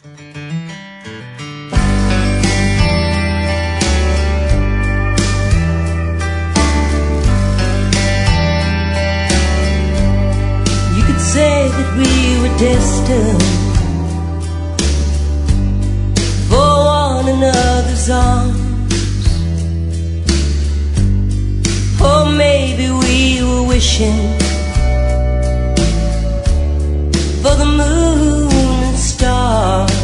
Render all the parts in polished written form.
You could say that we were destined for one another's arms. Or maybe we were wishing for the moon and stars.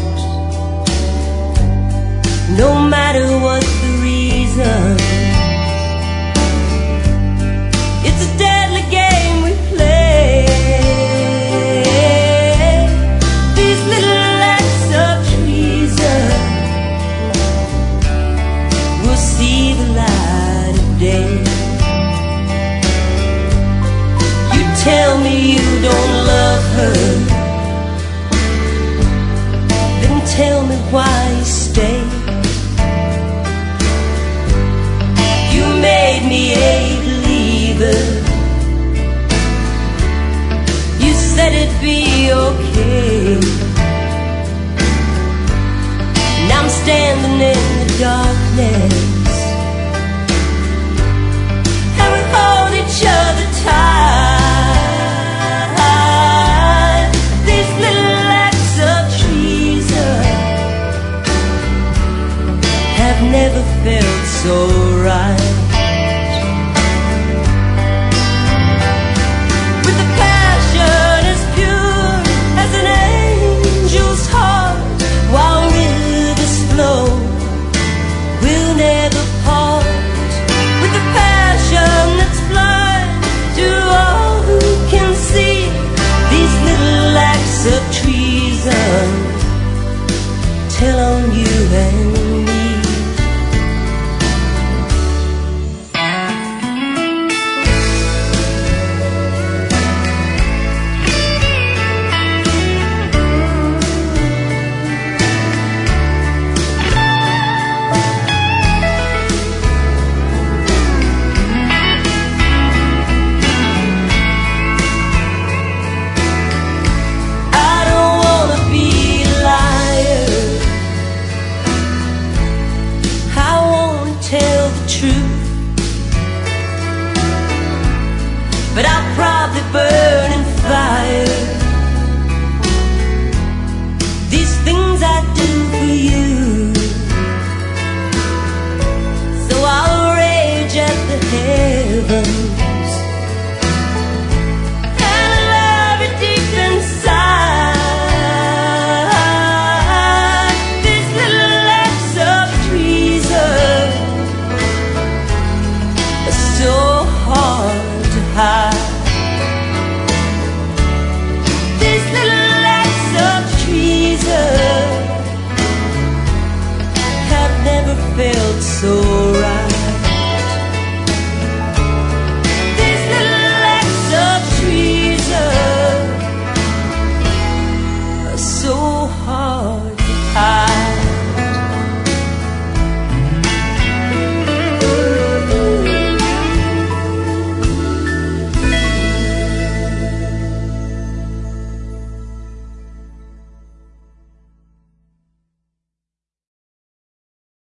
No matter what the reason, it's a deadly game we play. These little acts of treason will see the light of day. You tell me you don't love her, then tell me why you stay. You made me a believer. You said it'd be okay.